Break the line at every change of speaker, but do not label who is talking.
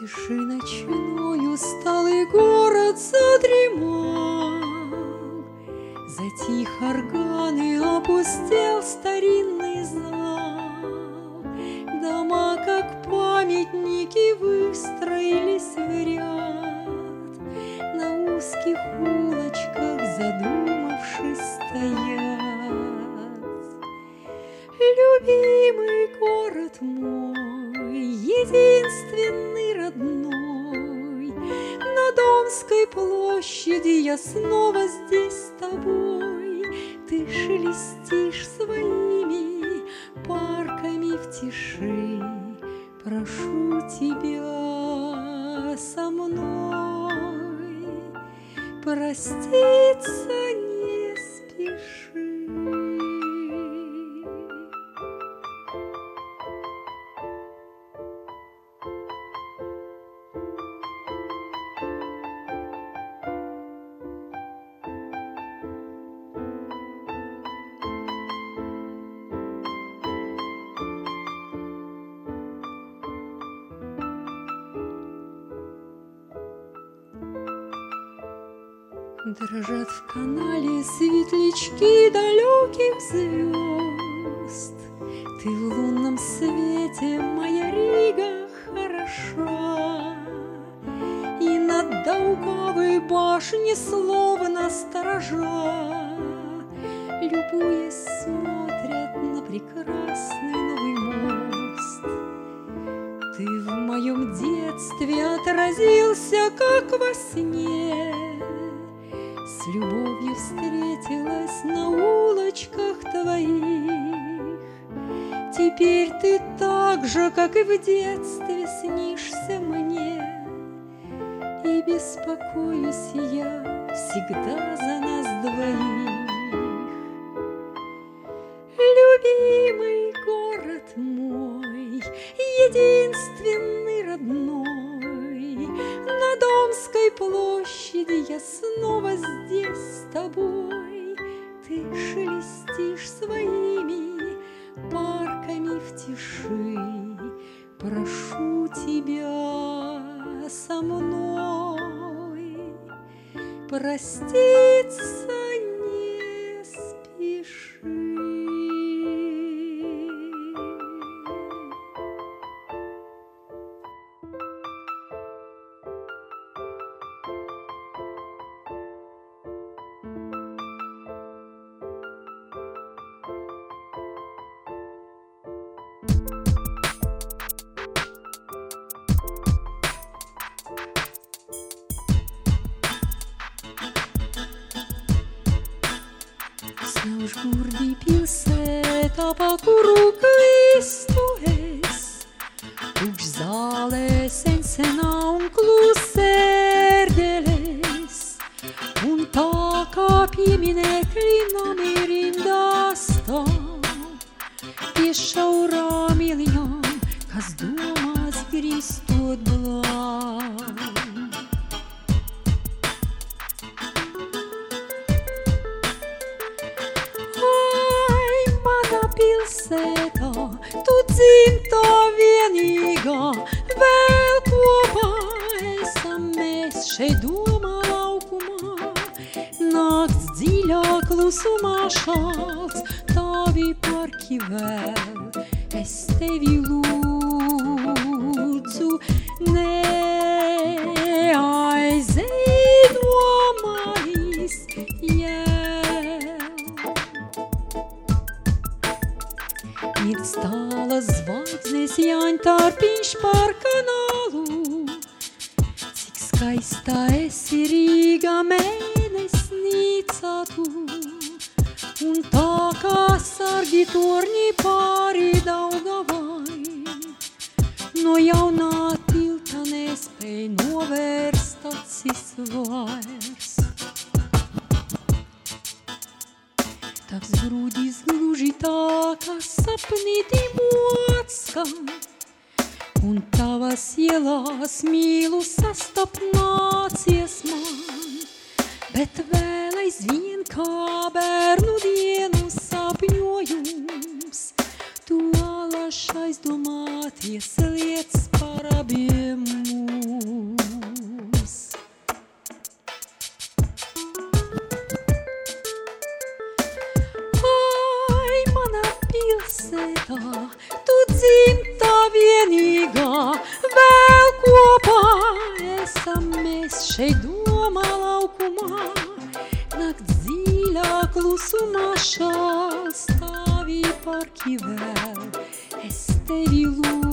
тиши ночной усталый город задремал, затих орган и опустел старинный зал. Дома, как памятники, выстроились в ряд, на узких улочках задумавшись стоят. Любимый город мой, единственный родной, на Домской площади я снова здесь с тобой. Ты шелестишь своими парками в тиши, прошу тебя со мной проститься не спеши. Дрожат в канале светлячки далеких звезд. Ты в лунном свете, моя Рига, хороша. И над Даугавой башни словно сторожа, любуясь, смотрят на прекрасный новый мост. Ты в моем детстве отразился, как во сне, с любовью встретилась на улочках твоих. Теперь ты так же, как и в детстве, снишься мне, и беспокоюсь я всегда за нас двоих. Любимый город мой, единственный родной, на Домской площади я снова здесь с тобой. Ты шелестишь своими парками в тиши, прошу тебя со мной проститься не спеши. Să-și gurdi pilseta pa curucăistu es, Uci zale sensena un cluserdeles, Un taca piemine clina merindasta, Piešaura milion, kas domas gristot blai. Pilsētā, tu dzimtā vienīgā, vēl kopā esam mēs šeit domā laukumā. Nakts dziļā klusumā šalts, tavi parki vēl, es tevi lūdzu, neaizej domājis jēl. Mird stāla zvaigznes Jāņtarpiņš pār kanālu, cik skaistā esi Rīga mēnesnīcā tu, un tā kā sargi torņi pāri Daugavai, no jaunā tilta nespēj novērst acis vairs. Tavs grūdis gluži tā, kā sapnī Dimocka, un tavas ielās mīlu sastapt nācies man, bet vēl aizvien kā bērnu dienu sapņojums, tu alaši aizdomāties lietas par abiem mums. un așa stāvī parki vēl, es tevi lūdzu.